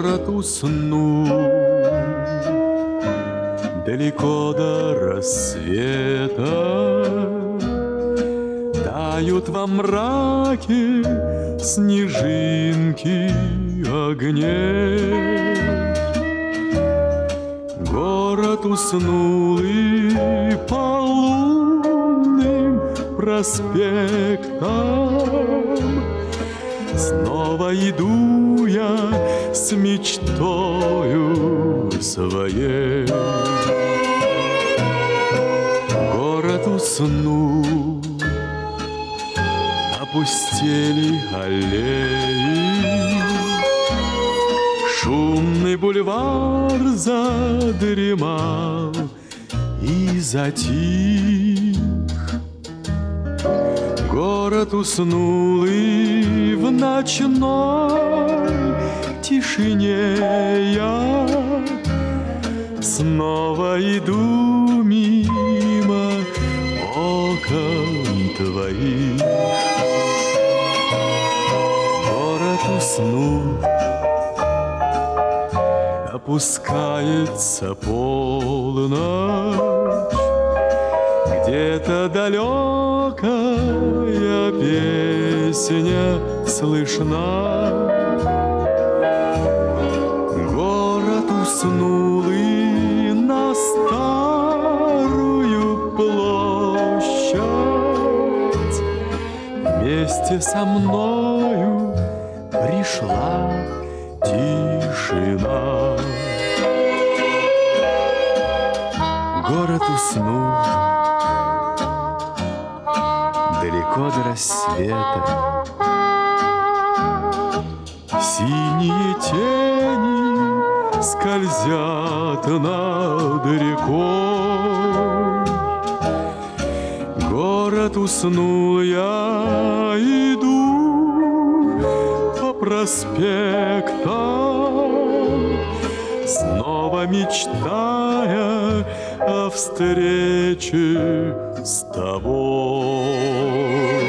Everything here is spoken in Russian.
Город уснул далеко до рассвета, тают во мраке снежинки огней. Город уснул, и по лунным проспектам снова иду я с мечтою своей. Город уснул, опустели аллеи, шумный бульвар задремал и затих. Город уснул, и в ночной тишине я снова иду мимо окон твоих. Город уснул, опускается полночь, где-то далекая песня слышна. Город уснул, и на старую площадь вместе со мною пришла тишина. Город уснул далеко до рассвета, синие тени скользят над рекой. Город уснул, я иду по проспектам, снова мечтая о встрече с тобой.